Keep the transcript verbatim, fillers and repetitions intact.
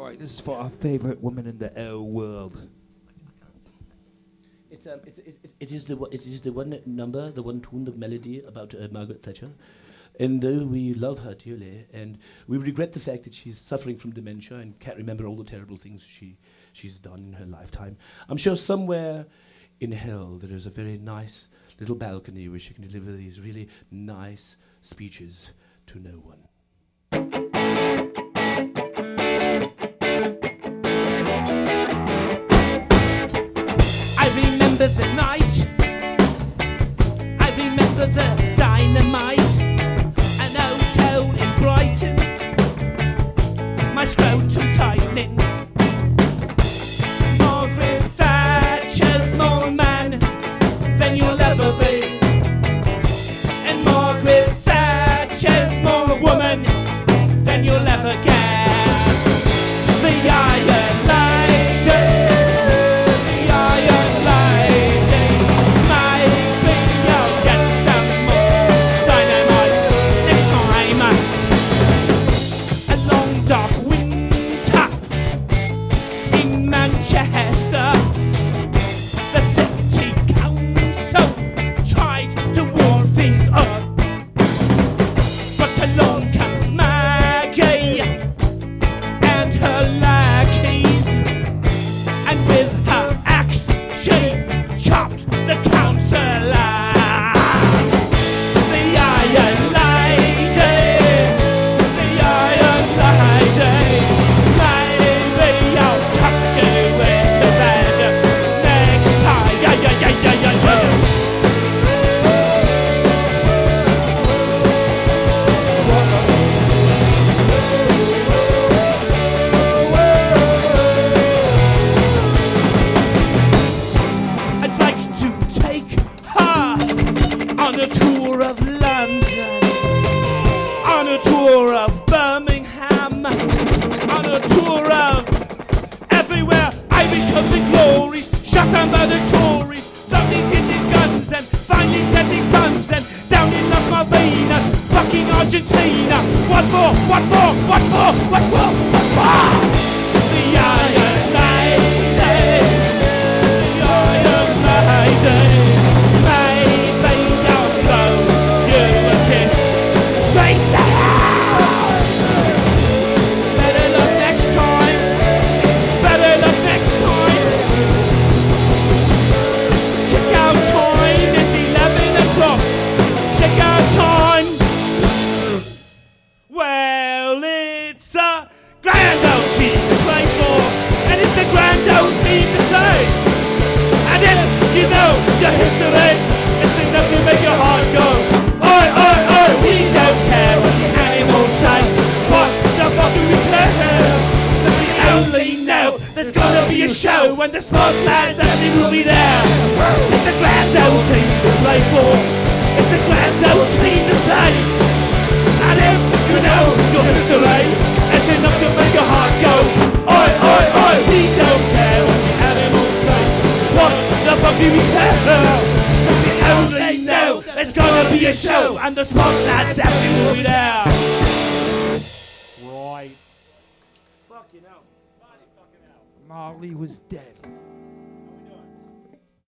Right, this is for our favorite woman in the whole world. It's um, it's it, it, it is the one- it is the one number, the one tune, the melody about uh, Margaret Thatcher, and though we love her dearly, and we regret the fact that she's suffering from dementia and can't remember all the terrible things she she's done in her lifetime, I'm sure somewhere in hell there is a very nice little balcony where she can deliver these really nice speeches to no one. I remember the night, I remember the dynamite, an hotel in Brighton, my scrotum tightening. Margaret Thatcher's more man than you'll ever be, and Margaret Thatcher's more woman than you'll ever get. The Iron Lady, the Iron Lady, maybe I'll get some more dynamite next time. A long dark winter in Manchester, the city council tried to warm things up, but along comes Maggie and her lackeys, and with her axe she chopped the councillor. The Iron Lady, the Iron Lady, maybe I'll tuck you into bed next time. Yeah, yeah, yeah, yeah, yeah, yeah. I'd like to take her on a tour of London, on a tour of Birmingham, on a tour of everywhere. Irish hoods and glories, shut down by the Tories, suddenly did his guns and finally sending sons, and down in Las Malvinas, fucking Argentina. What for? What for? What for? What for? What for? The Iron Lady, the Iron Lady, maybe I'll blow you a kiss straight to hell. Better luck next time. Better luck next time. Check out time. It's eleven o'clock. Check out time. Well, it's a grand old team to play for, and it's a grand old team to take. And if you know your history, it's enough to make your heart go. Oi, oi, oi, we don't care what the animals say. What the fuck do we care? But we only know there's gonna be a show when the sports lads actually will be there. It's a grand old team to play for. It's a grand old team to save. And if you know your history, it's enough to make your heart go. Oi, oi, oi, we don't care what the animals say. What the fuck do we care? Cause we only know there's gonna be a show and the sports lads actually will be there. Right. Fucking hell. Marley was dead.